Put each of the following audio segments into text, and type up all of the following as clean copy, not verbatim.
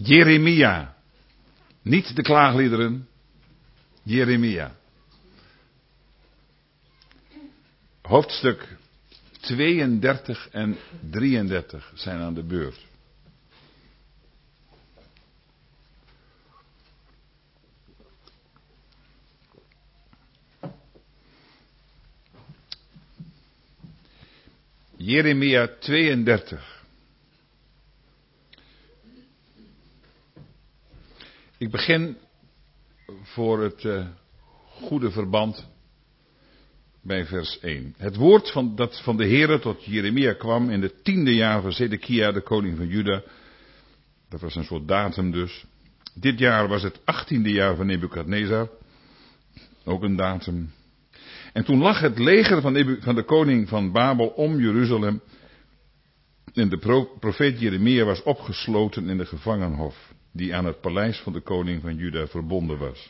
Jeremia. Niet de klaagliederen. Jeremia. Hoofdstuk 32 en 33 zijn aan de beurt. Jeremia 32. Ik begin voor het goede verband bij vers 1. Het woord dat van de Heere tot Jeremia kwam in het 10e jaar van Zedekia, de koning van Juda. Dat was een soort datum dus. Dit jaar was het 18e jaar van Nebukadnezar. Ook een datum. En toen lag het leger van de koning van Babel om Jeruzalem. En de profeet Jeremia was opgesloten in de gevangenhof, die aan het paleis van de koning van Juda verbonden was.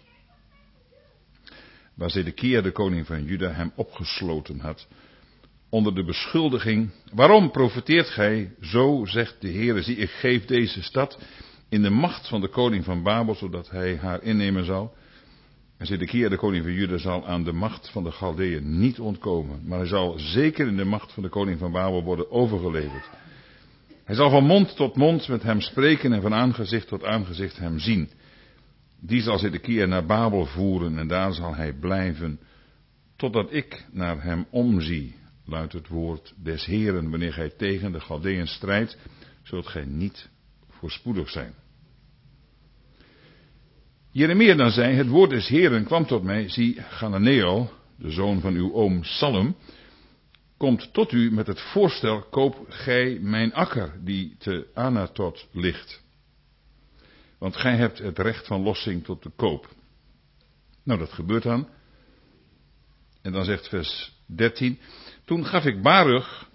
Waar Zedekia, de koning van Juda, hem opgesloten had, onder de beschuldiging: waarom profeteert gij? Zo zegt de Heere, zie, ik geef deze stad in de macht van de koning van Babel, zodat hij haar innemen zal. En Zedekia, de koning van Juda, zal aan de macht van de Galdeeën niet ontkomen, maar hij zal zeker in de macht van de koning van Babel worden overgeleverd. Hij zal van mond tot mond met hem spreken en van aangezicht tot aangezicht hem zien. Die zal Zedekia naar Babel voeren en daar zal hij blijven, totdat ik naar hem omzie, luidt het woord des Heeren. Wanneer gij tegen de Galdeeën strijdt, zult gij niet voorspoedig zijn. Jeremia dan zei: het woord des Heeren kwam tot mij, zie, Hananeel, de zoon van uw oom Salum, komt tot u met het voorstel: koop gij mijn akker die te Anatot ligt. Want gij hebt het recht van lossing tot de koop. Nou, dat gebeurt dan. En dan zegt vers 13. Toen gaf ik Baruch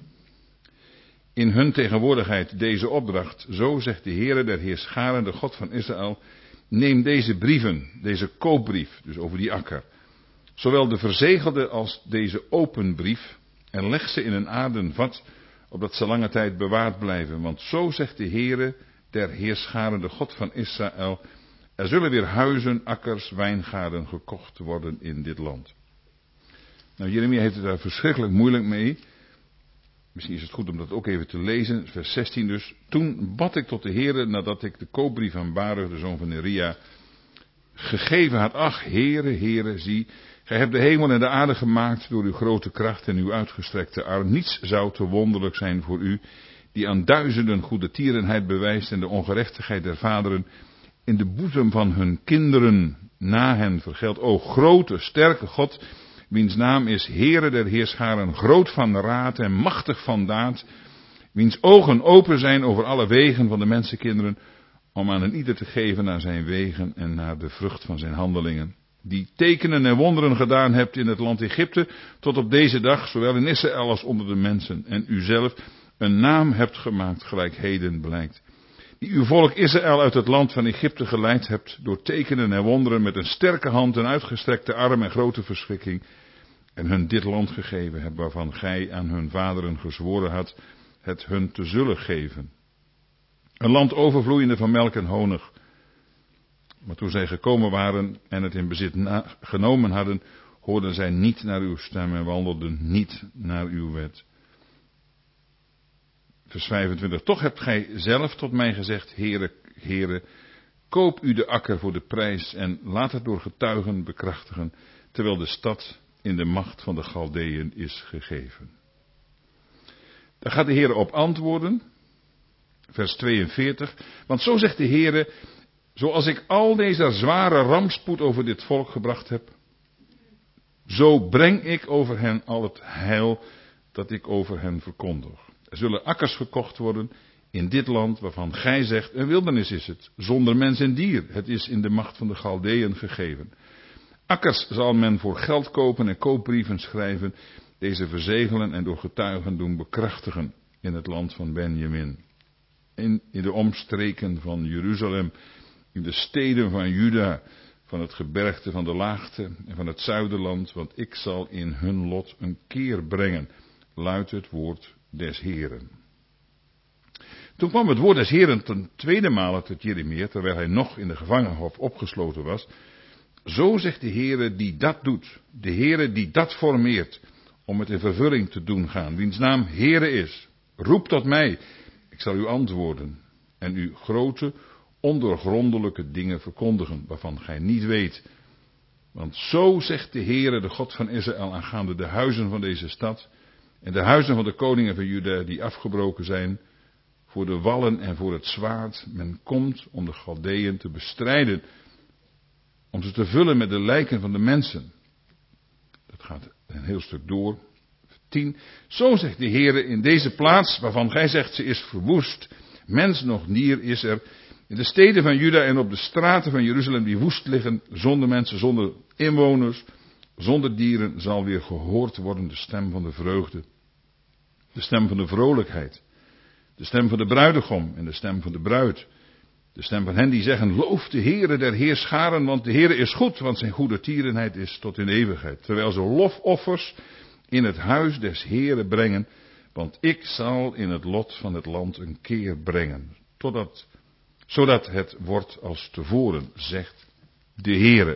in hun tegenwoordigheid deze opdracht. Zo zegt de Heere der Heerscharen, de God van Israël: neem deze brieven, deze koopbrief, dus over die akker, zowel de verzegelde als deze open brief, en leg ze in een aarden vat, opdat ze lange tijd bewaard blijven. Want zo zegt de Heere der Heerscharen, de God van Israël: er zullen weer huizen, akkers, wijngaarden gekocht worden in dit land. Nou, Jeremia heeft het daar verschrikkelijk moeilijk mee. Misschien is het goed om dat ook even te lezen. Vers 16 dus. Toen bad ik tot de Heere, nadat ik de koopbrief aan Baruch, de zoon van Neria, gegeven had. Ach, Heere, Heere, zie, gij hebt de hemel en de aarde gemaakt door uw grote kracht en uw uitgestrekte arm. Niets zou te wonderlijk zijn voor u, die aan duizenden goede tierenheid bewijst en de ongerechtigheid der vaderen in de boezem van hun kinderen na hen vergeldt. O grote, sterke God, wiens naam is Heere der Heerscharen, groot van raad en machtig van daad, wiens ogen open zijn over alle wegen van de mensenkinderen, om aan een ieder te geven naar zijn wegen en naar de vrucht van zijn handelingen. Die tekenen en wonderen gedaan hebt in het land Egypte, tot op deze dag, zowel in Israël als onder de mensen, en u zelf een naam hebt gemaakt, gelijk heden blijkt. Die uw volk Israël uit het land van Egypte geleid hebt, door tekenen en wonderen met een sterke hand, een uitgestrekte arm en grote verschrikking, en hun dit land gegeven hebt, waarvan gij aan hun vaderen gezworen had, het hun te zullen geven. Een land overvloeiende van melk en honig. Maar toen zij gekomen waren en het in bezit genomen hadden, hoorden zij niet naar uw stem en wandelden niet naar uw wet. Vers 25. Toch hebt gij zelf tot mij gezegd: Heere, Heere, koop u de akker voor de prijs en laat het door getuigen bekrachtigen, terwijl de stad in de macht van de Galdeeën is gegeven. Daar gaat de Heere op antwoorden. Vers 42. Want zo zegt de Heere: zoals ik al deze zware rampspoed over dit volk gebracht heb, zo breng ik over hen al het heil dat ik over hen verkondig. Er zullen akkers gekocht worden in dit land waarvan gij zegt: een wildernis is het, zonder mens en dier. Het is in de macht van de Galdeeën gegeven. Akkers zal men voor geld kopen en koopbrieven schrijven, deze verzegelen en door getuigen doen bekrachtigen in het land van Benjamin. In de omstreken van Jeruzalem, in de steden van Juda, van het gebergte van de laagte en van het zuiderland, want ik zal in hun lot een keer brengen, luidt het woord des Heeren. Toen kwam het woord des Heeren ten tweede male tot Jeremia, terwijl hij nog in de gevangenhof opgesloten was. Zo zegt de Heere die dat doet, de Heere die dat formeert, om het in vervulling te doen gaan, wiens naam Heere is. Roep tot mij, ik zal u antwoorden en u grote, ondoorgrondelijke dingen verkondigen, waarvan gij niet weet. Want zo zegt de Heere, de God van Israël, aangaande de huizen van deze stad en de huizen van de koningen van Juda die afgebroken zijn, voor de wallen en voor het zwaard. Men komt om de Galdeën te bestrijden, om ze te vullen met de lijken van de mensen. Dat gaat een heel stuk door. 10. Zo zegt de Heere, in deze plaats waarvan gij zegt ze is verwoest, mens nog dier is er, in de steden van Juda en op de straten van Jeruzalem die woest liggen, zonder mensen, zonder inwoners, zonder dieren, zal weer gehoord worden de stem van de vreugde, de stem van de vrolijkheid, de stem van de bruidegom en de stem van de bruid, de stem van hen die zeggen, loof de Heere der heerscharen, want de Heere is goed, want zijn goede tierenheid is tot in eeuwigheid, terwijl ze lofoffers in het huis des Heere brengen, want ik zal in het lot van het land een keer brengen, zodat het wordt als tevoren, zegt de Heere.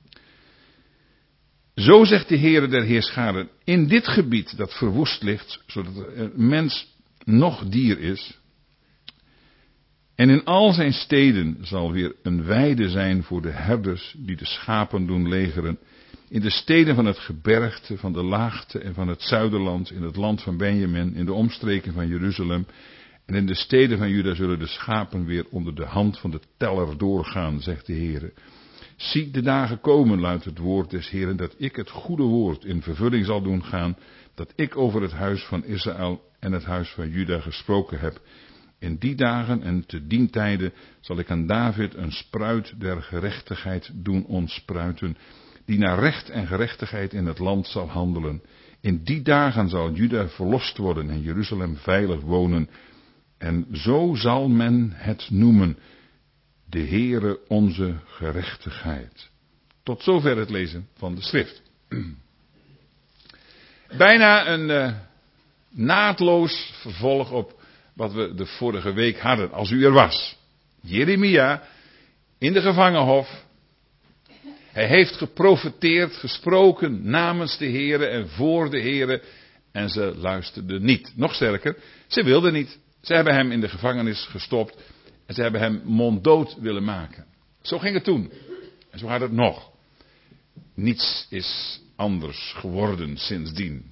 Zo zegt de Heere der heerscharen, in dit gebied dat verwoest ligt, zodat een mens nog dier is, en in al zijn steden zal weer een weide zijn voor de herders die de schapen doen legeren, in de steden van het gebergte, van de laagte en van het zuiderland, in het land van Benjamin, in de omstreken van Jeruzalem, en in de steden van Juda zullen de schapen weer onder de hand van de teller doorgaan, zegt de Heere. Zie de dagen komen, luidt het woord des Heeren, dat ik het goede woord in vervulling zal doen gaan, dat ik over het huis van Israël en het huis van Juda gesproken heb. In die dagen en te dien tijde zal ik aan David een spruit der gerechtigheid doen ontspruiten, die naar recht en gerechtigheid in het land zal handelen. In die dagen zal Juda verlost worden en Jeruzalem veilig wonen. En zo zal men het noemen, de Heere onze gerechtigheid. Tot zover het lezen van de schrift. Bijna een naadloos vervolg op wat we de vorige week hadden, als u er was. Jeremia in de gevangenhof. Hij heeft geprofeteerd, gesproken namens de Heere en voor de Heere. En ze luisterden niet. Nog sterker, ze wilden niet. Ze hebben hem in de gevangenis gestopt. En ze hebben hem monddood willen maken. Zo ging het toen. En zo gaat het nog. Niets is anders geworden sindsdien.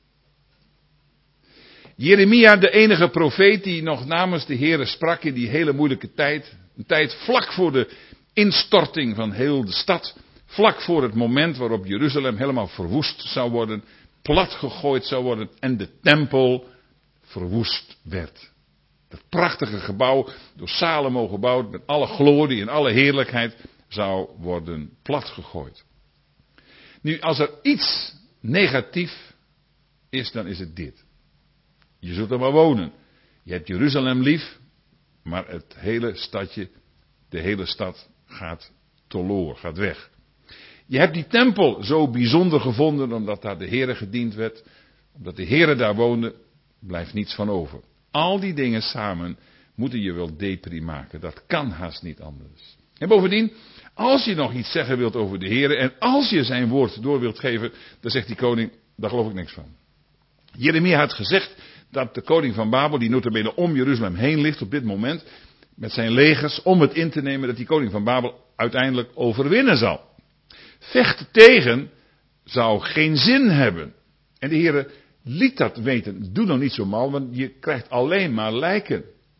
Jeremia, de enige profeet die nog namens de Heere sprak in die hele moeilijke tijd. Een tijd vlak voor de instorting van heel de stad. Vlak voor het moment waarop Jeruzalem helemaal verwoest zou worden. Platgegooid zou worden en de tempel verwoest werd. Dat prachtige gebouw, door Salomo gebouwd, met alle glorie en alle heerlijkheid, zou worden platgegooid. Nu, als er iets negatief is, dan is het dit. Je zult er maar wonen. Je hebt Jeruzalem lief, maar het hele stadje, de hele stad gaat teloor, gaat weg. Je hebt die tempel zo bijzonder gevonden, omdat daar de Heere gediend werd, omdat de Heere daar woonde, blijft niets van over. Al die dingen samen moeten je wel depri maken. Dat kan haast niet anders. En bovendien, als je nog iets zeggen wilt over de Heere en als je zijn woord door wilt geven, dan zegt die koning, daar geloof ik niks van. Jeremia had gezegd dat de koning van Babel, die nota bene om Jeruzalem heen ligt op dit moment, met zijn legers om het in te nemen, dat die koning van Babel uiteindelijk overwinnen zal. Vechten tegen zou geen zin hebben. En de Heere liet dat weten. Doe nou niet zo mal, want je krijgt alleen maar lijken.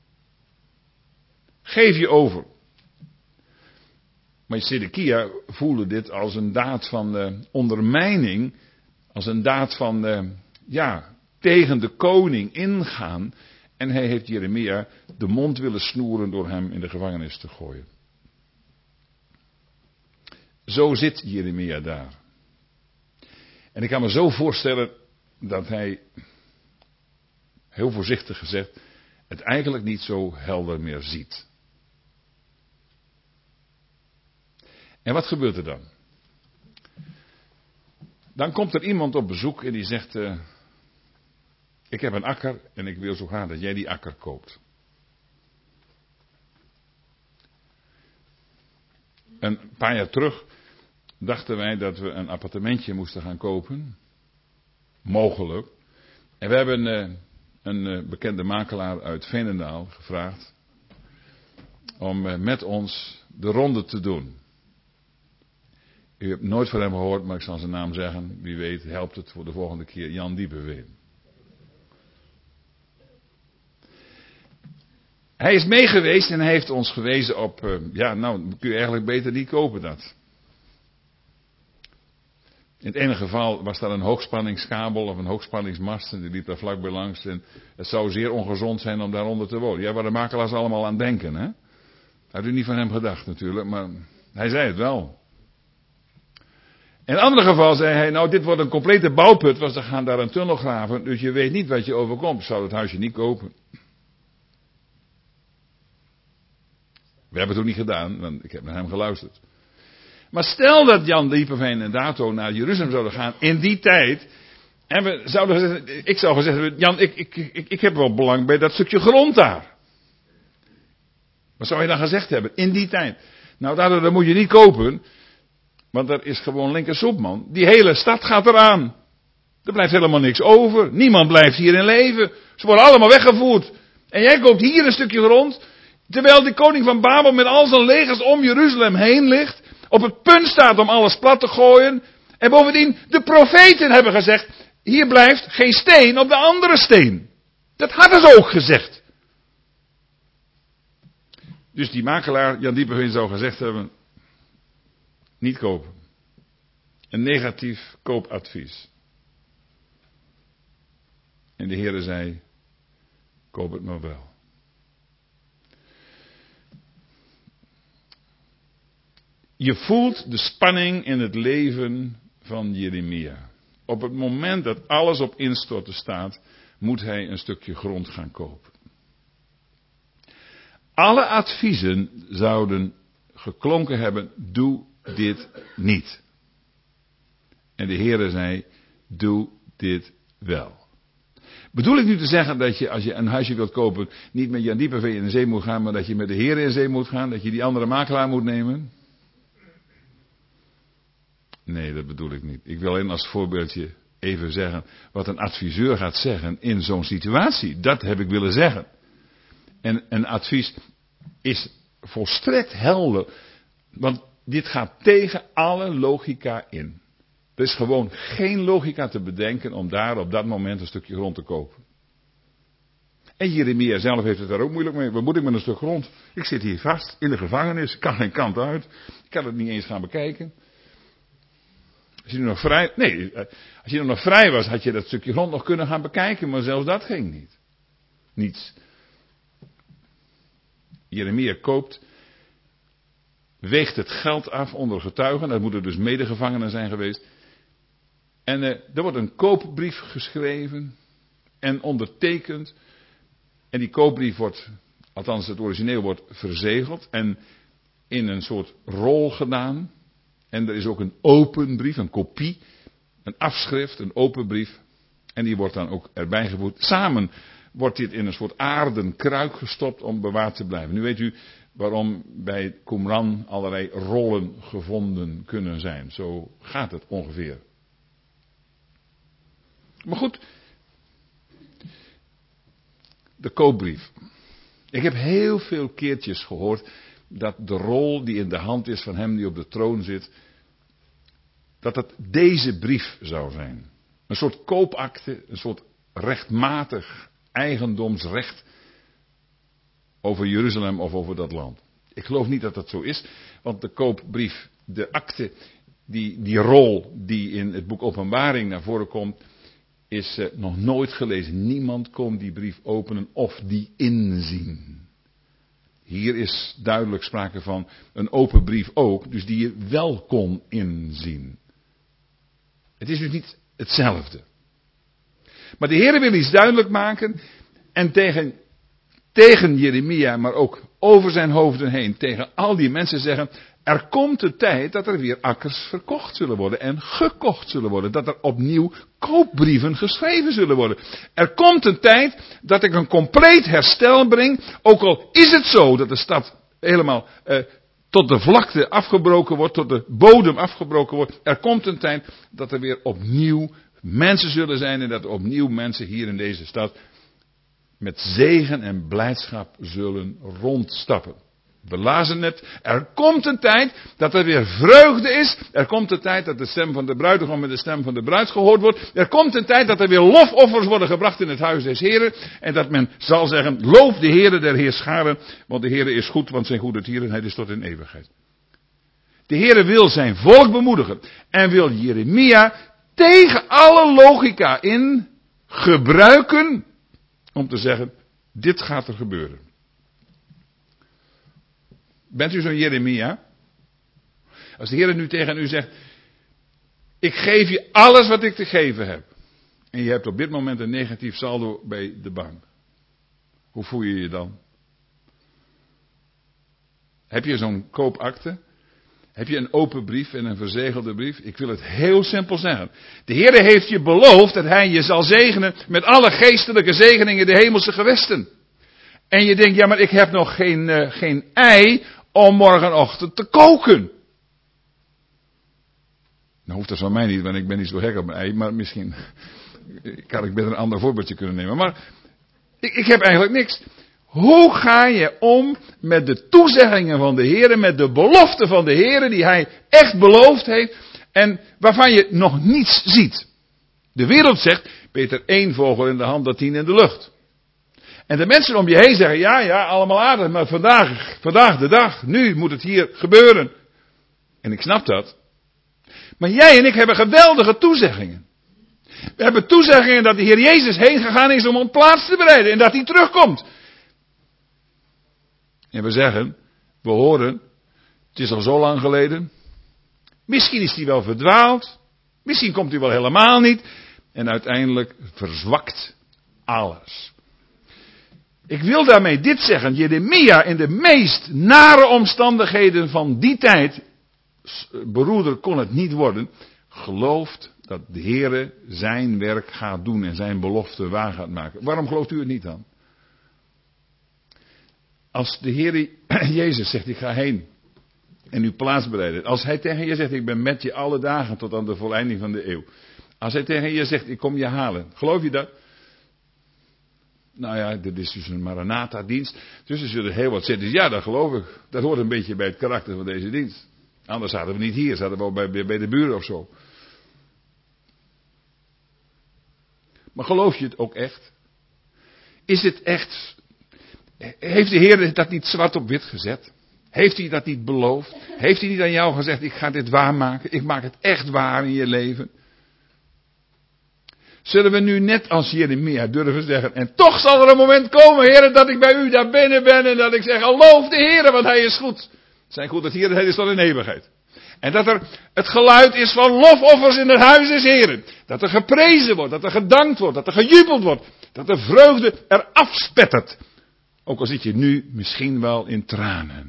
Geef je over. Maar Zedekia voelde dit als een daad van ondermijning. Als een daad van, tegen de koning ingaan. En hij heeft Jeremia de mond willen snoeren door hem in de gevangenis te gooien. Zo zit Jeremia daar. En ik kan me zo voorstellen dat hij, heel voorzichtig gezegd, het eigenlijk niet zo helder meer ziet. En wat gebeurt er dan? Dan komt er iemand op bezoek en die zegt, ik heb een akker en ik wil zo graag dat jij die akker koopt. Een paar jaar terug dachten wij dat we een appartementje moesten gaan kopen. Mogelijk. En we hebben een bekende makelaar uit Veenendaal gevraagd om met ons de ronde te doen. U hebt nooit van hem gehoord, maar ik zal zijn naam zeggen. Wie weet helpt het voor de volgende keer. Jan Diepenveen. Hij is meegeweest en hij heeft ons gewezen op, kun je eigenlijk beter niet kopen dat. In het ene geval was daar een hoogspanningskabel of een hoogspanningsmast en die liep daar vlakbij langs. En het zou zeer ongezond zijn om daaronder te wonen. Ja, waar de makelaars allemaal aan denken, hè. Had u niet van hem gedacht natuurlijk, maar hij zei het wel. In een ander geval zei hij, dit wordt een complete bouwput, want ze gaan daar een tunnel graven, dus je weet niet wat je overkomt. Ik zou het huisje niet kopen. We hebben het ook niet gedaan, want ik heb naar hem geluisterd. Maar stel dat Jan Diepenveen en Dato naar Jeruzalem zouden gaan in die tijd. En ik zou gezegd hebben, Jan, ik heb wel belang bij dat stukje grond daar. Wat zou je dan gezegd hebben in die tijd? Nou, Dato, dat moet je niet kopen. Want dat is gewoon linkersoep, man. Die hele stad gaat eraan. Er blijft helemaal niks over. Niemand blijft hier in leven. Ze worden allemaal weggevoerd. En jij koopt hier een stukje grond. Terwijl de koning van Babel met al zijn legers om Jeruzalem heen ligt. Op het punt staat om alles plat te gooien. En bovendien, de profeten hebben gezegd. Hier blijft geen steen op de andere steen. Dat hadden ze ook gezegd. Dus die makelaar, Jan Diepenveen, zou gezegd hebben. Niet kopen. Een negatief koopadvies. En de Heere zei, koop het maar wel. Je voelt de spanning in het leven van Jeremia. Op het moment dat alles op instorten staat, moet hij een stukje grond gaan kopen. Alle adviezen zouden geklonken hebben, doe dit niet. En de Heere zei, doe dit wel. Bedoel ik nu te zeggen dat je, als je een huisje wilt kopen, niet met Jan Diepenveen in de zee moet gaan, maar dat je met de Heere in zee moet gaan, dat je die andere makelaar moet nemen? Nee, dat bedoel ik niet. Ik wil alleen als voorbeeldje even zeggen wat een adviseur gaat zeggen in zo'n situatie. Dat heb ik willen zeggen. En een advies is volstrekt helder, want dit gaat tegen alle logica in. Er is gewoon geen logica te bedenken om daar op dat moment een stukje grond te kopen. En Jeremia zelf heeft het daar ook moeilijk mee. Wat moet ik met een stuk grond? Ik zit hier vast in de gevangenis, ik kan geen kant uit. Ik kan het niet eens gaan bekijken. Als je nog vrij was, had je dat stukje grond nog kunnen gaan bekijken, maar zelfs dat ging niet. Niets. Jeremia koopt, weegt het geld af onder getuigen, dat moeten dus medegevangenen zijn geweest. En er wordt een koopbrief geschreven en ondertekend. En die koopbrief wordt, althans het origineel wordt verzegeld en in een soort rol gedaan. En er is ook een open brief, een kopie, een afschrift, een open brief. En die wordt dan ook erbij gevoerd. Samen wordt dit in een soort aarden kruik gestopt om bewaard te blijven. Nu weet u waarom bij Qumran allerlei rollen gevonden kunnen zijn. Zo gaat het ongeveer. Maar goed, de koopbrief. Ik heb heel veel keertjes gehoord dat de rol die in de hand is van hem die op de troon zit, dat het deze brief zou zijn. Een soort koopakte, een soort rechtmatig eigendomsrecht over Jeruzalem of over dat land. Ik geloof niet dat dat zo is, want de koopbrief, de akte, die rol die in het boek Openbaring naar voren komt, is nog nooit gelezen. Niemand kon die brief openen of die inzien. Hier is duidelijk sprake van een open brief ook, dus die je wel kon inzien. Het is dus niet hetzelfde. Maar de Heer wil iets duidelijk maken en tegen Jeremia, maar ook over zijn hoofden heen, tegen al die mensen zeggen, er komt de tijd dat er weer akkers verkocht zullen worden en gekocht zullen worden. Dat er opnieuw koopbrieven geschreven zullen worden. Er komt een tijd dat ik een compleet herstel breng, ook al is het zo dat de stad helemaal tot de vlakte afgebroken wordt, tot de bodem afgebroken wordt. Er komt een tijd dat er weer opnieuw mensen zullen zijn en dat er opnieuw mensen hier in deze stad met zegen en blijdschap zullen rondstappen. We lazen het, er komt een tijd dat er weer vreugde is. Er komt een tijd dat de stem van de bruidegom en de stem van de bruid gehoord wordt. Er komt een tijd dat er weer lofoffers worden gebracht in het huis des Heren. En dat men zal zeggen, loof de Heere der Heerscharen, want de Heere is goed, want zijn goede tierenheid is tot in eeuwigheid. De Heere wil zijn volk bemoedigen en wil Jeremia tegen alle logica in gebruiken om te zeggen, dit gaat er gebeuren. Bent u zo'n Jeremia? Als de Heer nu tegen u zegt, ik geef je alles wat ik te geven heb. En je hebt op dit moment een negatief saldo bij de bank. Hoe voel je je dan? Heb je zo'n koopakte? Heb je een open brief en een verzegelde brief? Ik wil het heel simpel zeggen. De Heer heeft je beloofd dat Hij je zal zegenen met alle geestelijke zegeningen in de hemelse gewesten. En je denkt, ja maar ik heb nog geen ei om morgenochtend te koken. Nou hoeft dat van mij niet, want ik ben niet zo gek op mijn ei, maar misschien kan ik beter een ander voorbeeldje kunnen nemen. Maar ik heb eigenlijk niks. Hoe ga je om met de toezeggingen van de Heer, met de beloften van de Heer die Hij echt beloofd heeft en waarvan je nog niets ziet? De wereld zegt, beter 1 vogel in de hand dan 10 in de lucht. En de mensen om je heen zeggen, ja, allemaal aardig, maar vandaag de dag, nu moet het hier gebeuren. En ik snap dat. Maar jij en ik hebben geweldige toezeggingen. We hebben toezeggingen dat de Heer Jezus heen gegaan is om een plaats te bereiden en dat Hij terugkomt. En we zeggen, we horen, het is al zo lang geleden. Misschien is Hij wel verdwaald. Misschien komt Hij wel helemaal niet. En uiteindelijk verzwakt alles. Ik wil daarmee dit zeggen, Jeremia in de meest nare omstandigheden van die tijd, beroerder kon het niet worden, gelooft dat de Heere zijn werk gaat doen en zijn belofte waar gaat maken. Waarom gelooft u het niet dan? Als de Heere Jezus zegt, ik ga heen en u plaats bereiden. Als Hij tegen je zegt, ik ben met je alle dagen tot aan de volleinding van de eeuw. Als Hij tegen je zegt, ik kom je halen. Geloof je dat? Nou ja, dit is dus een Maranatha-dienst. Dus er zullen heel wat zitten. Ja, dat geloof ik. Dat hoort een beetje bij het karakter van deze dienst. Anders zaten we niet hier. Zaten we wel bij de buren of zo. Maar geloof je het ook echt? Is het echt? Heeft de Heer dat niet zwart op wit gezet? Heeft Hij dat niet beloofd? Heeft Hij niet aan jou gezegd, ik ga dit waarmaken? Ik maak het echt waar in je leven? Zullen we nu net als Jeremia durven zeggen, en toch zal er een moment komen, Heer, dat ik bij u daar binnen ben en dat ik zeg, loof de Heer, want Hij is goed. Zijn goed dat Hij is tot in eeuwigheid. En dat er het geluid is van lofoffers in het huis des Heeren. Dat er geprezen wordt, dat er gedankt wordt, dat er gejubeld wordt. Dat de vreugde er afspettert. Ook al zit je nu misschien wel in tranen.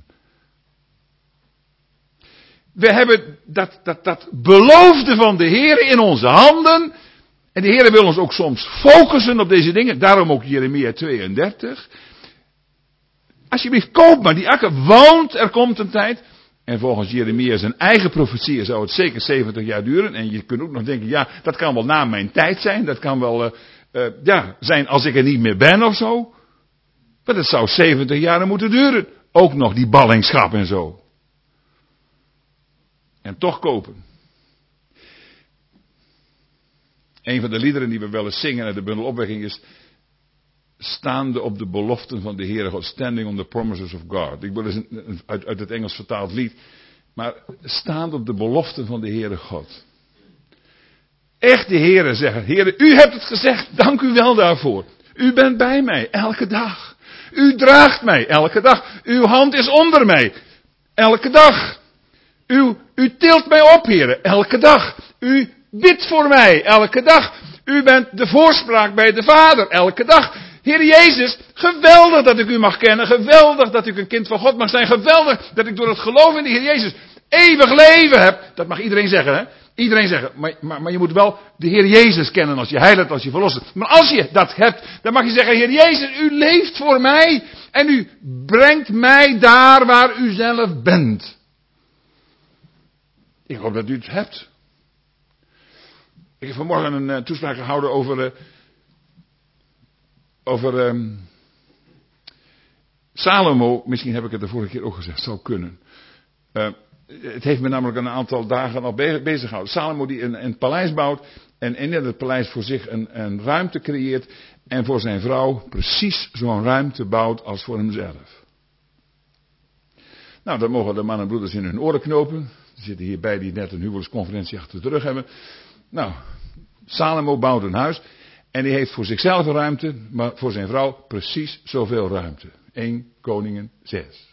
We hebben dat beloofde van de Heer in onze handen. En de Heer wil ons ook soms focussen op deze dingen. Daarom ook Jeremia 32. Alsjeblieft, koop maar die akker. Want er komt een tijd. En volgens Jeremia zijn eigen profetie zou het zeker 70 jaar duren. En je kunt ook nog denken, ja, dat kan wel na mijn tijd zijn. Dat kan wel zijn als ik er niet meer ben of zo. Maar dat zou 70 jaar moeten duren. Ook nog die ballingschap en zo. En toch kopen. Een van de liederen die we wel eens zingen uit de bundel Opwekking is, staande op de beloften van de Heere God, standing on the promises of God. Ik wil eens uit het Engels vertaald lied, maar staande op de beloften van de Heere God. Echt de Heere zeggen, Heere, u hebt het gezegd, dank u wel daarvoor. U bent bij mij, elke dag. U draagt mij, elke dag. Uw hand is onder mij, elke dag. U tilt mij op, Heere, elke dag. U bidt voor mij, elke dag. U bent de voorspraak bij de Vader, elke dag. Heer Jezus, geweldig dat ik u mag kennen. Geweldig dat ik een kind van God mag zijn. Geweldig dat ik door het geloof in de Heer Jezus eeuwig leven heb. Dat mag iedereen zeggen, hè. Iedereen zeggen. Maar je moet wel de Heer Jezus kennen als je heiligt, als je verlosser. Maar als je dat hebt, dan mag je zeggen, Heer Jezus, u leeft voor mij. En u brengt mij daar waar u zelf bent. Ik hoop dat u het hebt. Ik heb vanmorgen een toespraak gehouden over Salomo. Misschien heb ik het de vorige keer ook gezegd, zou kunnen. Het heeft me namelijk een aantal dagen al bezig gehouden. Salomo die een paleis bouwt en in het paleis voor zich een ruimte creëert en voor zijn vrouw precies zo'n ruimte bouwt als voor hemzelf. Nou, dat mogen de mannen en broeders in hun oren knopen. Er zitten hierbij die net een huwelijksconferentie achter de rug hebben. Nou, Salomo bouwt een huis en die heeft voor zichzelf een ruimte, maar voor zijn vrouw precies zoveel ruimte. 1 Koningen 6.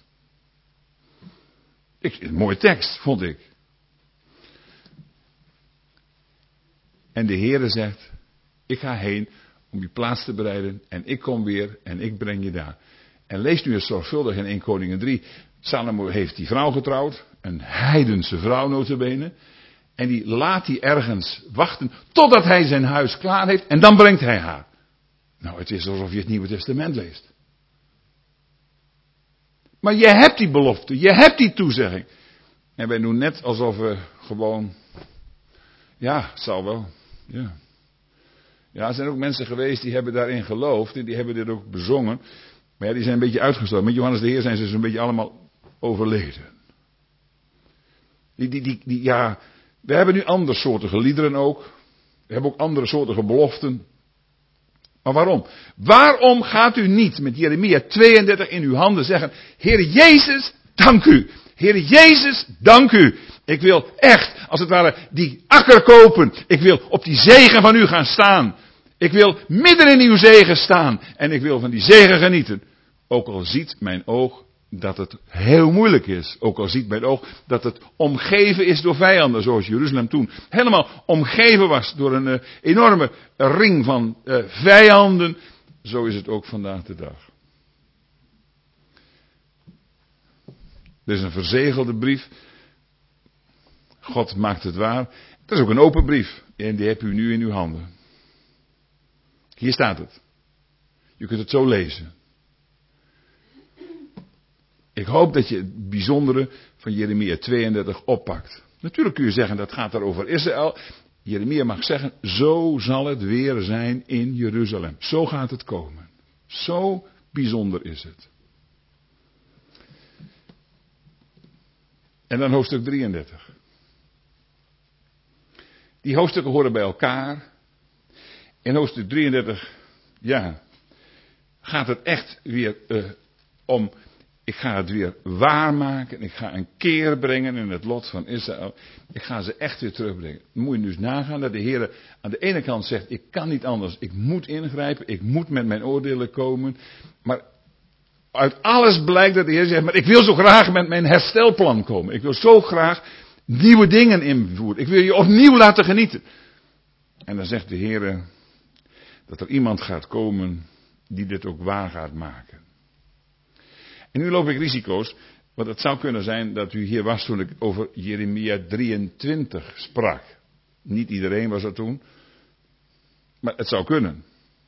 Een mooie tekst, vond ik. En de Heere zegt, ik ga heen om je plaats te bereiden en ik kom weer en ik breng je daar. En lees nu eens zorgvuldig in 1 Koningen 3. Salomo heeft die vrouw getrouwd, een heidense vrouw nota bene. En die laat die ergens wachten totdat hij zijn huis klaar heeft en dan brengt hij haar. Nou, het is alsof je het Nieuwe Testament leest. Maar je hebt die belofte, je hebt die toezegging. En wij doen net alsof we gewoon, ja, het zal wel, ja. Ja, er zijn ook mensen geweest die hebben daarin geloofd en die hebben dit ook bezongen. Maar ja, die zijn een beetje uitgesloten. Met Johannes de Heer zijn ze zo'n beetje allemaal overleden. Ja, we hebben nu andere soortige liederen ook. We hebben ook andere soortige beloften. Maar waarom? Waarom gaat u niet met Jeremia 32 in uw handen zeggen, Heer Jezus, dank u. Heer Jezus, dank u. Ik wil echt, als het ware, die akker kopen. Ik wil op die zegen van u gaan staan. Ik wil midden in uw zegen staan. En ik wil van die zegen genieten. Ook al ziet mijn oog dat het heel moeilijk is. Ook al ziet mijn oog dat het omgeven is door vijanden. Zoals Jeruzalem toen helemaal omgeven was door een enorme ring van vijanden. Zo is het ook vandaag de dag. Er is een verzegelde brief. God maakt het waar. Er is ook een open brief. En die hebt u nu in uw handen. Hier staat het. Je kunt het zo lezen. Ik hoop dat je het bijzondere van Jeremia 32 oppakt. Natuurlijk kun je zeggen dat gaat over Israël. Jeremia mag zeggen, zo zal het weer zijn in Jeruzalem. Zo gaat het komen. Zo bijzonder is het. En dan hoofdstuk 33. Die hoofdstukken horen bij elkaar. In hoofdstuk 33, ja, gaat het echt weer om, ik ga het weer waarmaken. Ik ga een keer brengen in het lot van Israël. Ik ga ze echt weer terugbrengen. Dan moet je dus nagaan dat de Heer aan de ene kant zegt, ik kan niet anders. Ik moet ingrijpen. Ik moet met mijn oordelen komen. Maar uit alles blijkt dat de Heer zegt, maar ik wil zo graag met mijn herstelplan komen. Ik wil zo graag nieuwe dingen invoeren. Ik wil je opnieuw laten genieten. En dan zegt de Heer dat er iemand gaat komen die dit ook waar gaat maken. En nu loop ik risico's, want het zou kunnen zijn dat u hier was toen ik over Jeremia 23 sprak. Niet iedereen was er toen, maar het zou kunnen.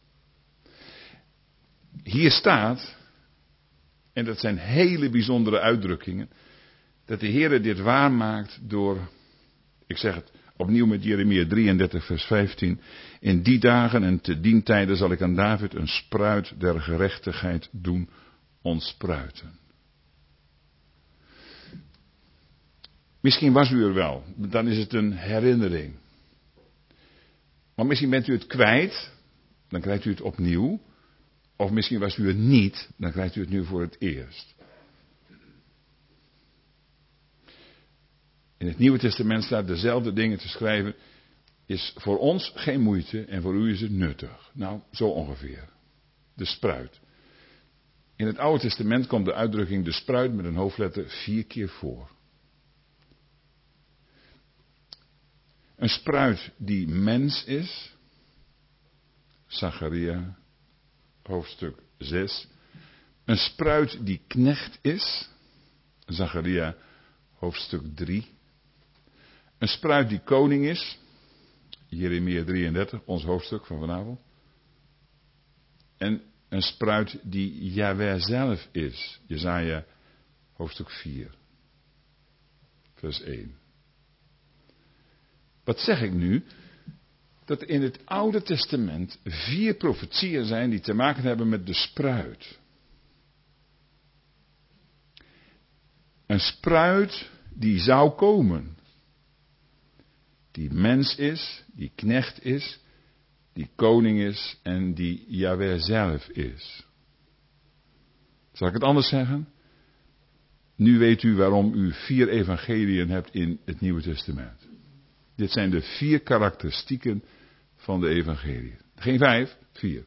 Hier staat, en dat zijn hele bijzondere uitdrukkingen, dat de Heer dit waarmaakt door, ik zeg het opnieuw met Jeremia 33 vers 15. In die dagen en te dien tijden zal ik aan David een spruit der gerechtigheid doen ontspruiten. Misschien was u er wel, dan is het een herinnering. Maar misschien bent u het kwijt, dan krijgt u het opnieuw. Of misschien was u het niet, dan krijgt u het nu voor het eerst. In het Nieuwe Testament staat dezelfde dingen te schrijven. Is voor ons geen moeite en voor u is het nuttig. Nou, zo ongeveer. De spruit. In het Oude Testament komt de uitdrukking de spruit met een hoofdletter 4 keer voor. Een spruit die mens is. Zacharia, hoofdstuk 6. Een spruit die knecht is. Zacharia, hoofdstuk 3. Een spruit die koning is. Jeremia 33, ons hoofdstuk van vanavond. En een spruit die Jahweh zelf is. Jesaja, hoofdstuk 4. Vers 1. Wat zeg ik nu? Dat er in het Oude Testament 4 profetieën zijn die te maken hebben met de spruit. Een spruit die zou komen. Die mens is, die knecht is, die koning is en die Jahweh zelf is. Zal ik het anders zeggen? Nu weet u waarom u 4 evangeliën hebt in het Nieuwe Testament. Dit zijn de 4 karakteristieken van de evangeliën. Geen 5, 4.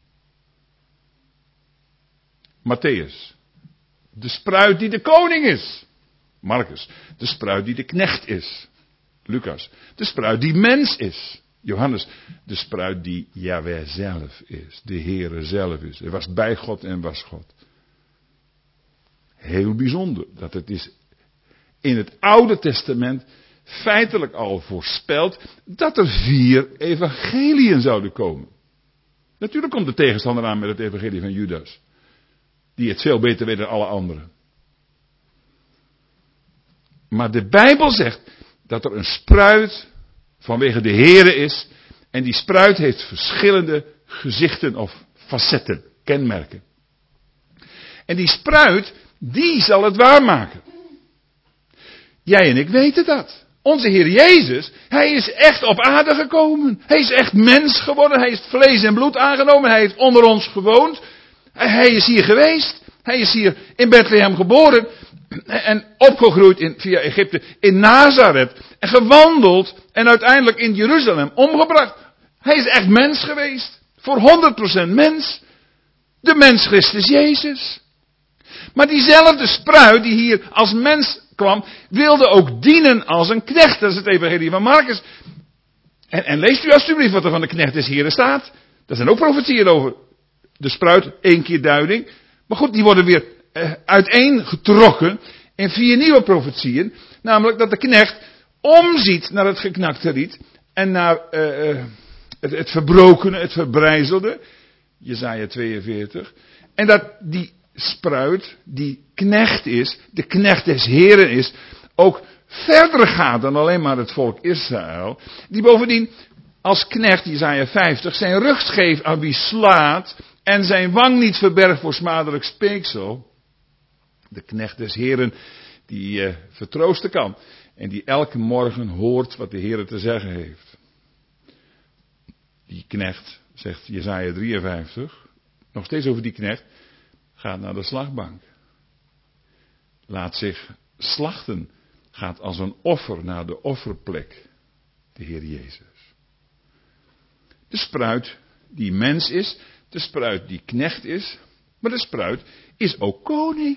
Matthäus. De spruit die de koning is. Marcus. De spruit die de knecht is. Lucas. De spruit die mens is. Johannes. De spruit die Jahweh zelf is. De Heere zelf is. Hij was bij God en was God. Heel bijzonder dat het is in het Oude Testament feitelijk al voorspeld dat er 4 evangeliën zouden komen. Natuurlijk komt de tegenstander aan met het evangelie van Judas. Die het veel beter weet dan alle anderen. Maar de Bijbel zegt dat er een spruit vanwege de Here is. En die spruit heeft verschillende gezichten of facetten, kenmerken. En die spruit, die zal het waarmaken. Jij en ik weten dat. Onze Heer Jezus, Hij is echt op aarde gekomen. Hij is echt mens geworden. Hij heeft vlees en bloed aangenomen. Hij heeft onder ons gewoond. Hij is hier geweest. Hij is hier in Bethlehem geboren. En opgegroeid via Egypte in Nazareth. En gewandeld en uiteindelijk in Jeruzalem omgebracht. Hij is echt mens geweest. Voor 100% mens. De mens Christus Jezus. Maar diezelfde spruit die hier als mens kwam, wilde ook dienen als een knecht. Dat is het evangelie van Marcus. En leest u alstublieft wat er van de knecht des Heren staat. Daar zijn ook profetieën over. De spruit, 1 keer duiding. Maar goed, die worden weer uiteengetrokken in 4 nieuwe profetieën. Namelijk dat de knecht omziet naar het geknakte riet. En naar het verbrokene, het verbrijzelde. Jesaja 42. En dat die spruit, die knecht is, de knecht des Heren is, ook verder gaat dan alleen maar het volk Israël. Die bovendien als knecht, Jesaja 50, zijn rug geeft aan wie slaat en zijn wang niet verbergt voor smadelijk speeksel. De knecht des Heren die vertroosten kan en die elke morgen hoort wat de Heer te zeggen heeft. Die knecht, zegt Jesaja 53, nog steeds over die knecht, gaat naar de slagbank. Laat zich slachten. Gaat als een offer naar de offerplek. De Heer Jezus. De spruit die mens is. De spruit die knecht is. Maar de spruit is ook koning.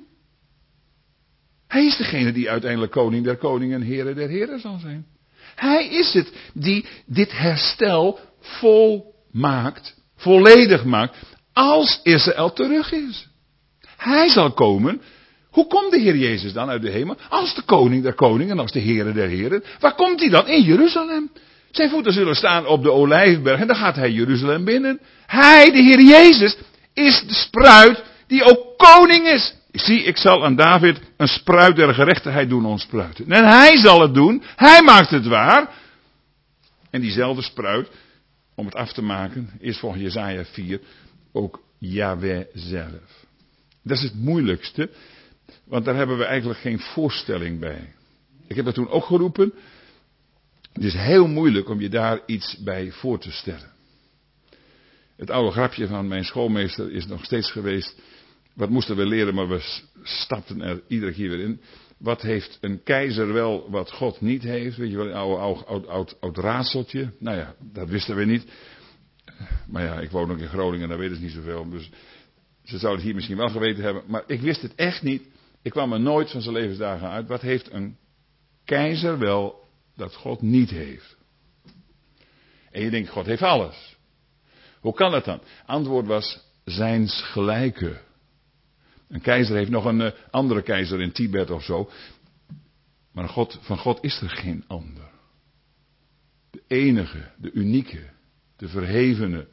Hij is degene die uiteindelijk koning der koningen en heren der heren zal zijn. Hij is het die dit herstel volmaakt. Volledig maakt. Als Israël terug is. Hij zal komen. Hoe komt de Heer Jezus dan uit de hemel? Als de koning der koningen, als de Heere der heren. Waar komt hij dan? In Jeruzalem. Zijn voeten zullen staan op de Olijfberg en dan gaat hij Jeruzalem binnen. Hij, de Heer Jezus, is de spruit die ook koning is. Zie, ik zal aan David een spruit der gerechtigheid doen ontspruiten. En hij zal het doen. Hij maakt het waar. En diezelfde spruit, om het af te maken, is volgens Jesaja 4 ook Jahweh zelf. Dat is het moeilijkste, want daar hebben we eigenlijk geen voorstelling bij. Ik heb dat toen ook geroepen. Het is heel moeilijk om je daar iets bij voor te stellen. Het oude grapje van mijn schoolmeester is nog steeds geweest. Wat moesten we leren, maar we stapten er iedere keer weer in. Wat heeft een keizer wel wat God niet heeft? Weet je wel, een oud raadseltje. Nou ja, dat wisten we niet. Maar ja, ik woon ook in Groningen, daar weten ze niet zoveel. Dus ze zouden het hier misschien wel geweten hebben. Maar ik wist het echt niet. Ik kwam er nooit van zijn levensdagen uit. Wat heeft een keizer wel dat God niet heeft? En je denkt, God heeft alles. Hoe kan dat dan? Antwoord was, zijns gelijke. Een keizer heeft nog een andere keizer in Tibet of zo. Maar van God is er geen ander. De enige, de unieke, de verhevene.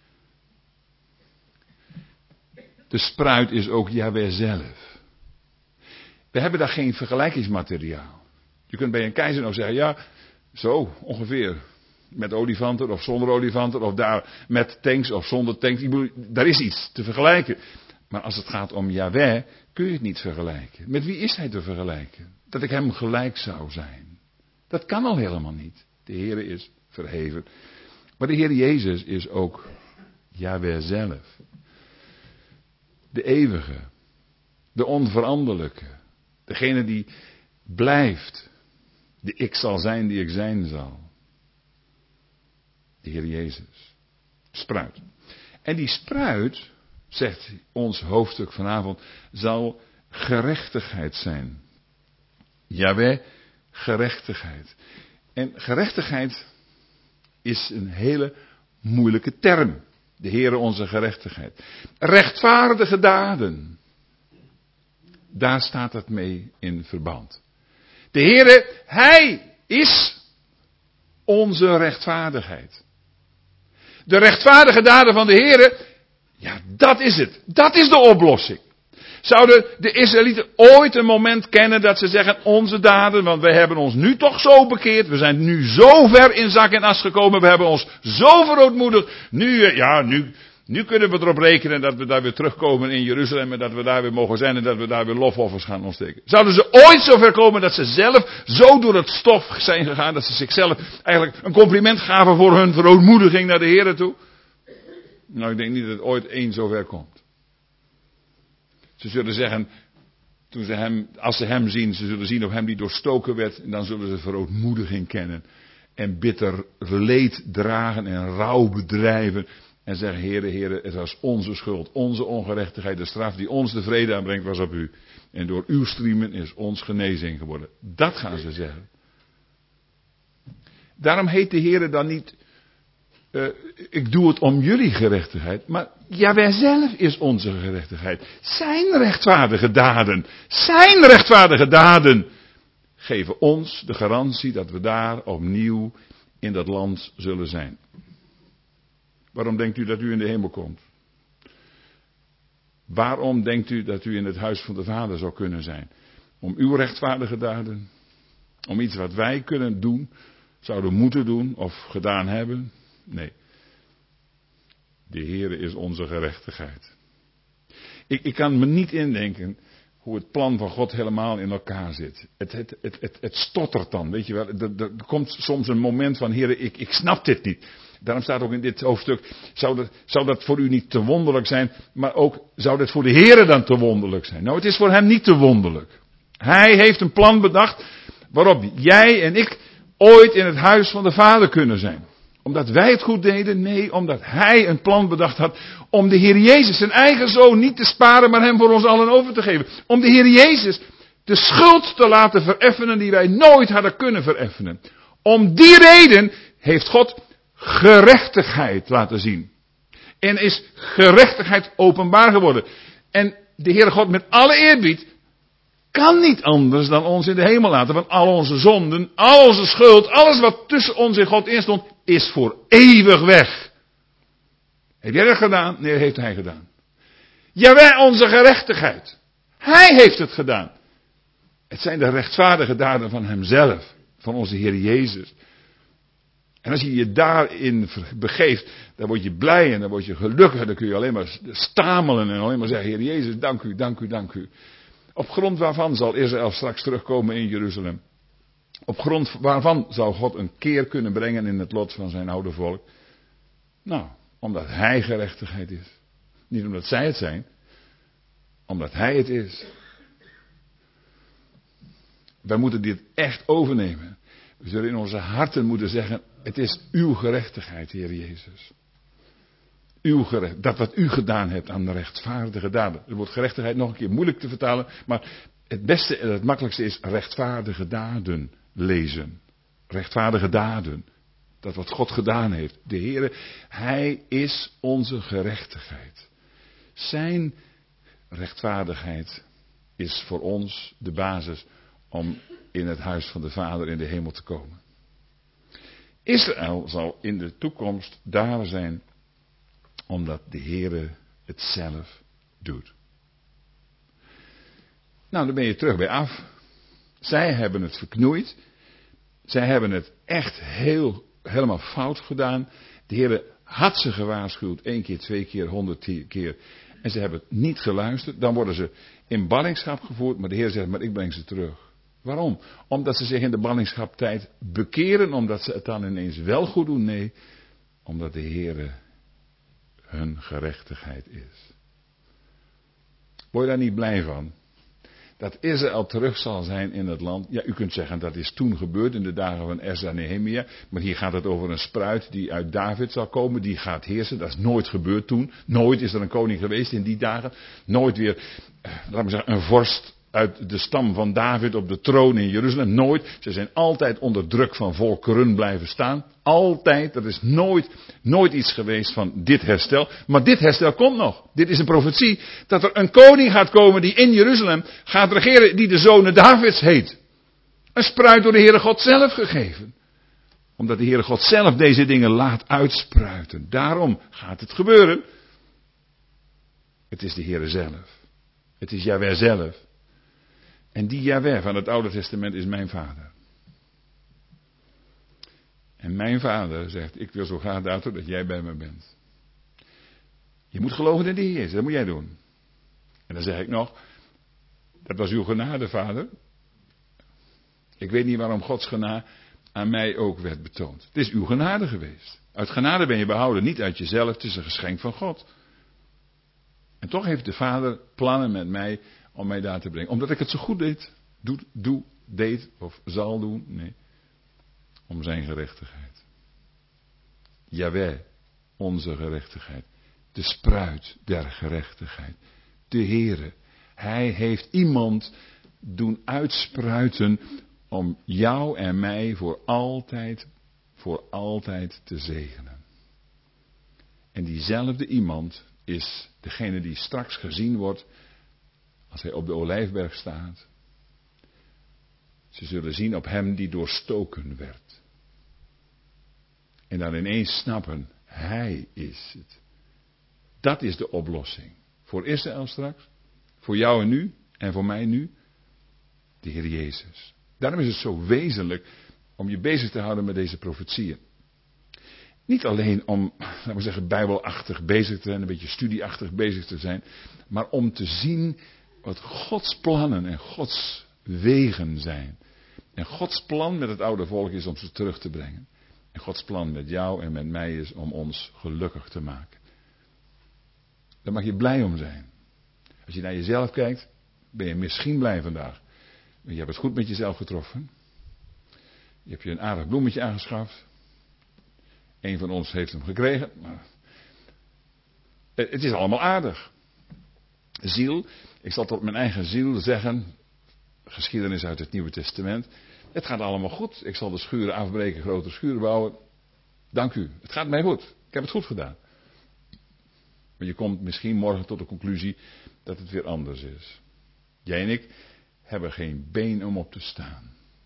De spruit is ook Jahweh zelf. We hebben daar geen vergelijkingsmateriaal. Je kunt bij een keizer nou zeggen, ja, Zo, ongeveer. Met olifanten of zonder olifanten, of daar met tanks of zonder tanks. Daar is iets te vergelijken. Maar als het gaat om Yahweh, kun je het niet vergelijken. Met wie is hij te vergelijken? Dat ik hem gelijk zou zijn. Dat kan al helemaal niet. De Heere is verheven. Maar de Heer Jezus is ook Yahweh zelf. De eeuwige. De onveranderlijke. Degene die blijft. De ik zal zijn die ik zijn zal. De Heer Jezus. Spruit. En die spruit, zegt ons hoofdstuk vanavond, zal gerechtigheid zijn. Yahweh, gerechtigheid. En gerechtigheid is een hele moeilijke term. De Heere onze gerechtigheid. Rechtvaardige daden. Daar staat het mee in verband. De Heere, Hij is onze rechtvaardigheid. De rechtvaardige daden van de Heere, ja, dat is het. Dat is de oplossing. Zouden de Israëlieten ooit een moment kennen dat ze zeggen, onze daden, want wij hebben ons nu toch zo bekeerd, we zijn nu zo ver in zak en as gekomen, we hebben ons zo verootmoedigd, nu kunnen we erop rekenen dat we daar weer terugkomen in Jeruzalem en dat we daar weer mogen zijn en dat we daar weer lofoffers gaan ontsteken. Zouden ze ooit zo ver komen dat ze zelf zo door het stof zijn gegaan, dat ze zichzelf eigenlijk een compliment gaven voor hun verootmoediging naar de Heere toe? Nou, ik denk niet dat het ooit één zo ver komt. Ze zullen zeggen, als ze hem zien, ze zullen zien op hem die doorstoken werd, en dan zullen ze verootmoediging kennen. En bitter leed dragen en rouw bedrijven. En zeggen, Heere, het was onze schuld, onze ongerechtigheid, de straf die ons de vrede aanbrengt was op u. En door uw striemen is ons genezing geworden. Dat gaan ze zeggen. Daarom heet de Heere dan niet, ik doe het om jullie gerechtigheid, maar Jahweh zelf is onze gerechtigheid. Zijn rechtvaardige daden geven ons de garantie dat we daar opnieuw in dat land zullen zijn. Waarom denkt u dat u in de hemel komt? Waarom denkt u dat u in het huis van de Vader zou kunnen zijn? Om uw rechtvaardige daden? Om iets wat wij kunnen doen, zouden moeten doen of gedaan hebben? Nee. De Heere is onze gerechtigheid. Ik kan me niet indenken hoe het plan van God helemaal in elkaar zit. Het stottert dan, weet je wel. Er komt soms een moment van, Heere, ik snap dit niet. Daarom staat ook in dit hoofdstuk, zou dat voor u niet te wonderlijk zijn, maar ook zou dat voor de Heere dan te wonderlijk zijn. Nou, het is voor hem niet te wonderlijk. Hij heeft een plan bedacht waarop jij en ik ooit in het huis van de Vader kunnen zijn. Omdat wij het goed deden? Nee, omdat hij een plan bedacht had om de Heer Jezus, zijn eigen zoon, niet te sparen, maar hem voor ons allen over te geven. Om de Heer Jezus de schuld te laten vereffenen die wij nooit hadden kunnen vereffenen. Om die reden heeft God gerechtigheid laten zien. En is gerechtigheid openbaar geworden. En de Heere God met alle eerbied kan niet anders dan ons in de hemel laten. Want al onze zonden, al onze schuld, alles wat tussen ons en God in stond, is voor eeuwig weg. Heb jij dat gedaan? Nee, dat heeft hij gedaan. Jawel, onze gerechtigheid. Hij heeft het gedaan. Het zijn de rechtvaardige daden van hemzelf. Van onze Heer Jezus. En als je je daarin begeeft, dan word je blij en dan word je gelukkig. En dan kun je alleen maar stamelen en alleen maar zeggen, Heer Jezus, dank u, dank u, dank u. Op grond waarvan zal Israël straks terugkomen in Jeruzalem? Op grond waarvan zou God een keer kunnen brengen in het lot van zijn oude volk? Nou, omdat hij gerechtigheid is. Niet omdat zij het zijn, omdat hij het is. Wij moeten dit echt overnemen. We zullen in onze harten moeten zeggen, het is uw gerechtigheid, Heer Jezus. Uw gerechtigheid, dat wat u gedaan hebt aan de rechtvaardige daden. Er wordt gerechtigheid nog een keer moeilijk te vertalen, maar het beste en het makkelijkste is rechtvaardige daden lezen. Rechtvaardige daden. Dat wat God gedaan heeft. De Heere, hij is onze gerechtigheid. Zijn rechtvaardigheid is voor ons de basis om in het huis van de Vader in de hemel te komen. Israël zal in de toekomst daar zijn, omdat de Heere het zelf doet. Nou, dan ben je terug bij af. Zij hebben het verknoeid. zij hebben het echt helemaal fout gedaan. De Heer had ze gewaarschuwd, 1 keer, 2 keer, 100 keer. En ze hebben niet geluisterd. Dan worden ze in ballingschap gevoerd. Maar de Heer zegt, maar ik breng ze terug. Waarom? Omdat ze zich in de ballingschaptijd bekeren. Omdat ze het dan ineens wel goed doen? Nee, omdat de Heer hun gerechtigheid is. Word je daar niet blij van? Dat Israël terug zal zijn in het land. Ja, u kunt zeggen dat is toen gebeurd in de dagen van Ezra en Nehemia. Maar hier gaat het over een spruit die uit David zal komen. Die gaat heersen. Dat is nooit gebeurd toen. Nooit is er een koning geweest in die dagen. Nooit weer, laten we zeggen, een vorst uit de stam van David op de troon in Jeruzalem. Nooit. Ze zijn altijd onder druk van volkeren blijven staan. Altijd. Er is nooit iets geweest van dit herstel. Maar dit herstel komt nog. Dit is een profetie. Dat er een koning gaat komen die in Jeruzalem gaat regeren. Die de zonen Davids heet. Een spruit door de Heere God zelf gegeven. Omdat de Heere God zelf deze dingen laat uitspruiten. Daarom gaat het gebeuren. Het is de Heere zelf. Het is Jahweh zelf. En die Jahweh van het Oude Testament is mijn vader. En mijn vader zegt, ik wil zo graag daartoe dat jij bij me bent. Je moet geloven in de Heer Jezus, dat moet jij doen. En dan zeg ik nog, dat was uw genade, vader. Ik weet niet waarom Gods genade aan mij ook werd betoond. Het is uw genade geweest. Uit genade ben je behouden, niet uit jezelf, het is een geschenk van God. En toch heeft de vader plannen met mij om mij daar te brengen. Omdat ik het zo goed deed of zal doen. Nee. Om zijn gerechtigheid. Jahweh, onze gerechtigheid. De spruit der gerechtigheid. De Heere. Hij heeft iemand doen uitspruiten om jou en mij voor altijd te zegenen. En diezelfde iemand is degene die straks gezien wordt als hij op de Olijfberg staat. Ze zullen zien op hem die doorstoken werd. En dan ineens snappen, hij is het. Dat is de oplossing. Voor Israël straks, voor jou en nu, en voor mij nu, de Heer Jezus. Daarom is het zo wezenlijk om je bezig te houden met deze profetieën. Niet alleen om, laten we zeggen, bijbelachtig bezig te zijn, een beetje studieachtig bezig te zijn, maar om te zien wat Gods plannen en Gods wegen zijn. En Gods plan met het oude volk is om ze terug te brengen. En Gods plan met jou en met mij is om ons gelukkig te maken. Daar mag je blij om zijn. Als je naar jezelf kijkt, ben je misschien blij vandaag. Je hebt het goed met jezelf getroffen. Je hebt je een aardig bloemetje aangeschaft. Eén van ons heeft hem gekregen. Maar het is allemaal aardig. Ziel, ik zal tot mijn eigen ziel zeggen, geschiedenis uit het Nieuwe Testament. Het gaat allemaal goed. Ik zal de schuren afbreken, grote schuren bouwen. Dank u. Het gaat mij goed. Ik heb het goed gedaan. Maar je komt misschien morgen tot de conclusie dat het weer anders is. Jij en ik hebben geen been om op te staan.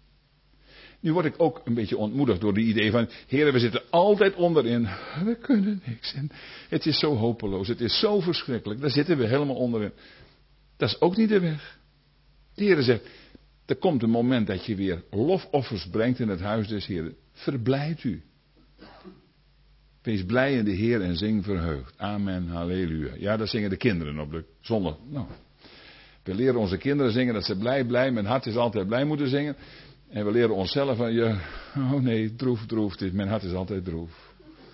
Nu word ik ook een beetje ontmoedigd door die idee van, heren, we zitten altijd onderin. We kunnen niks. En het is zo hopeloos. Het is zo verschrikkelijk. Daar zitten we helemaal onderin. Dat is ook niet de weg. De Heer zegt, er komt een moment dat je weer lofoffers brengt in het huis des Heeren. Verblijd u. Wees blij in de Heer en zing verheugd. Amen, halleluja. Ja, dat zingen de kinderen op de zondag. Nou, we leren onze kinderen zingen dat ze blij, mijn hart is altijd blij moeten zingen. En we leren onszelf van, oh nee, droef, mijn hart is altijd droef.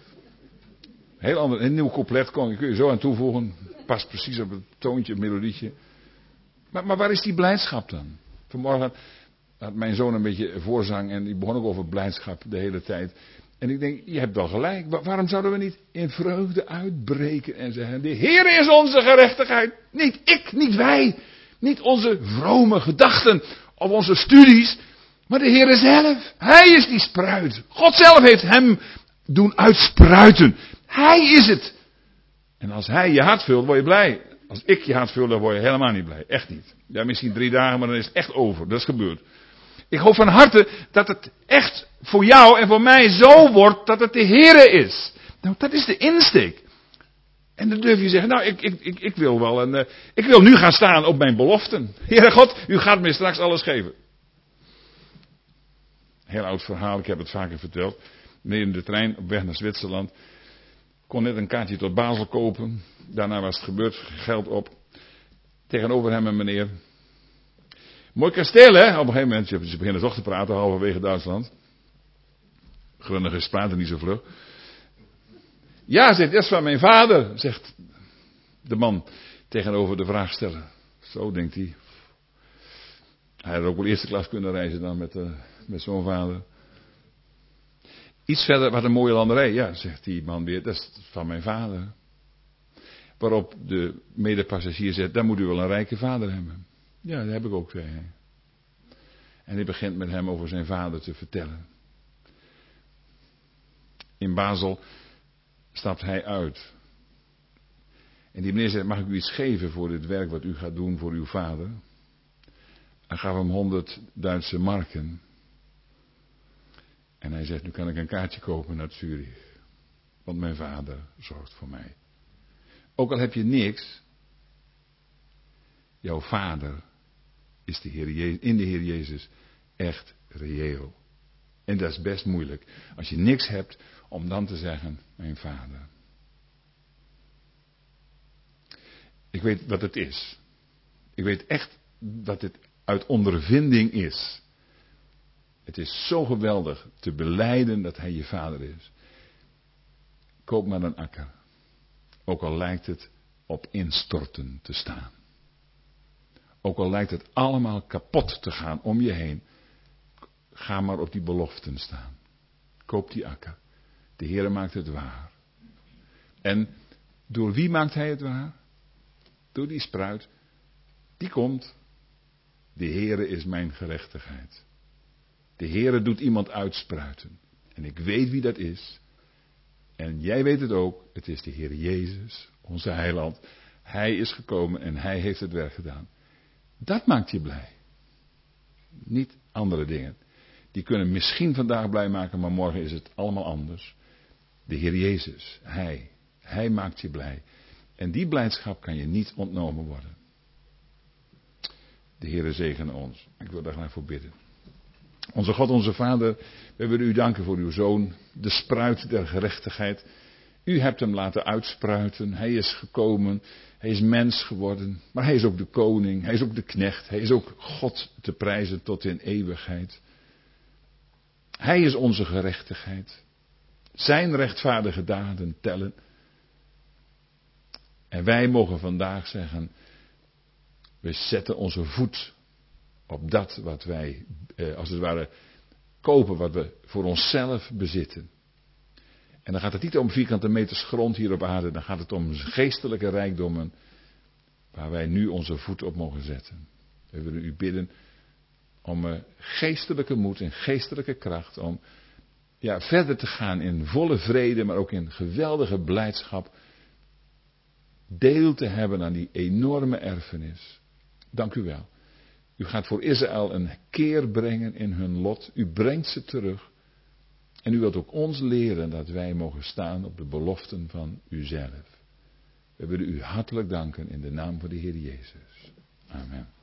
Heel ander, een nieuw couplet kun je zo aan toevoegen. Past precies op het toontje, het melodietje. Maar waar is die blijdschap dan? Vanmorgen had mijn zoon een beetje voorzang en die begon ook over blijdschap de hele tijd. En ik denk, je hebt wel gelijk. Waarom zouden we niet in vreugde uitbreken en zeggen, de Heer is onze gerechtigheid. Niet ik, niet wij. Niet onze vrome gedachten of onze studies. Maar de Heer zelf. Hij is die spruit. God zelf heeft hem doen uitspruiten. Hij is het. En als hij je hart vult, word je blij. Als ik je hart vul, dan word je helemaal niet blij. Echt niet. Ja, misschien 3 dagen, maar dan is het echt over. Dat is gebeurd. Ik hoop van harte dat het echt voor jou en voor mij zo wordt dat het de Heere is. Nou, dat is de insteek. En dan durf je zeggen, nou, ik wil wel ik wil nu gaan staan op mijn beloften. Heere God, u gaat me straks alles geven. Heel oud verhaal, ik heb het vaker verteld. Meneer in de trein op weg naar Zwitserland. Kon net een kaartje tot Basel kopen. Daarna was het gebeurd, geld op. Tegenover hem een meneer. Mooi kasteel, hè? Op een gegeven moment, ze beginnen toch te praten, halverwege Duitsland. Grunnigers praten niet zo vlug. Ja, zegt, dat is van mijn vader, zegt de man tegenover de vraagsteller. Zo denkt hij. Hij had ook wel eerste klas kunnen reizen dan met zo'n vader. Iets verder, wat een mooie landerij. Ja, zegt die man weer, dat is van mijn vader. Waarop de medepassagier zegt, dan moet u wel een rijke vader hebben. Ja, dat heb ik ook, zei hij. En hij begint met hem over zijn vader te vertellen. In Basel stapt hij uit. En die meneer zegt, mag ik u iets geven voor dit werk wat u gaat doen voor uw vader? Hij gaf hem 100 Duitse marken. En hij zegt, nu kan ik een kaartje kopen naar Zurich. Want mijn vader zorgt voor mij. Ook al heb je niks. Jouw vader is in de Heer Jezus echt reëel. En dat is best moeilijk. Als je niks hebt, om dan te zeggen, mijn vader. Ik weet wat het is. Ik weet echt wat het uit ondervinding is. Het is zo geweldig te belijden dat hij je vader is. Koop maar een akker. Ook al lijkt het op instorten te staan. Ook al lijkt het allemaal kapot te gaan om je heen. Ga maar op die beloften staan. Koop die akker. De Heere maakt het waar. En door wie maakt hij het waar? Door die spruit. Die komt. De Heere is mijn gerechtigheid. De Heere doet iemand uitspruiten. En ik weet wie dat is. En jij weet het ook. Het is de Heer Jezus, onze heiland. Hij is gekomen en hij heeft het werk gedaan. Dat maakt je blij. Niet andere dingen. Die kunnen misschien vandaag blij maken, maar morgen is het allemaal anders. De Heer Jezus, Hij maakt je blij. En die blijdschap kan je niet ontnomen worden. De Heere zegene ons. Ik wil daar graag voor bidden. Onze God, onze Vader, we willen u danken voor uw Zoon, de spruit der gerechtigheid. U hebt hem laten uitspruiten, hij is gekomen, hij is mens geworden, maar hij is ook de koning, hij is ook de knecht, hij is ook God te prijzen tot in eeuwigheid. Hij is onze gerechtigheid, zijn rechtvaardige daden tellen. En wij mogen vandaag zeggen, we zetten onze voet op dat wat wij, als het ware, kopen, wat we voor onszelf bezitten. En dan gaat het niet om vierkante meters grond hier op aarde, dan gaat het om geestelijke rijkdommen, waar wij nu onze voet op mogen zetten. We willen u bidden om geestelijke moed en geestelijke kracht, om verder te gaan in volle vrede, maar ook in geweldige blijdschap, deel te hebben aan die enorme erfenis. Dank u wel. U gaat voor Israël een keer brengen in hun lot. U brengt ze terug. En u wilt ook ons leren dat wij mogen staan op de beloften van uzelf. We willen u hartelijk danken in de naam van de Heer Jezus. Amen.